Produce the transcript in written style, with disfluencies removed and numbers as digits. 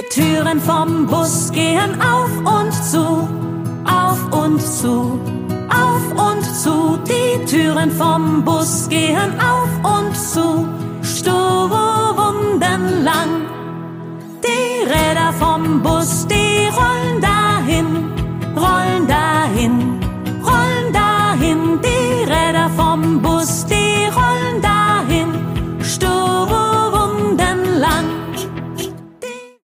Türen vom Bus gehen auf und zu, auf und zu, auf und zu. Die Türen vom Bus gehen auf und zu, stundenlang. Die Räder vom Bus, die rollen dahin,